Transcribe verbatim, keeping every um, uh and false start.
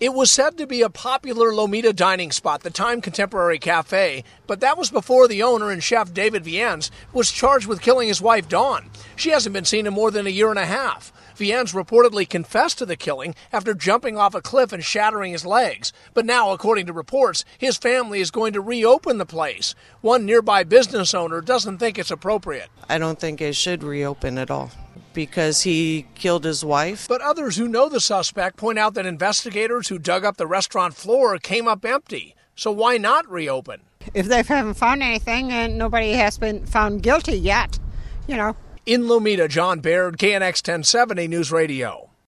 It was said to be a popular Lomita dining spot, the Time Contemporary Cafe, but that was before the owner and chef David Viens was charged with killing his wife Dawn. She hasn't been seen in more than a year and a half. Viens reportedly confessed to the killing after jumping off a cliff and shattering his legs. But now, according to reports, his family is going to reopen the place. One nearby business owner doesn't think it's appropriate. I don't think it should reopen at all, because he killed his wife. But others who know the suspect point out that investigators who dug up the restaurant floor came up empty. So why not reopen? If they haven't found anything and nobody has been found guilty yet, you know. In Lomita, John Baird, K N X ten seventy News Radio.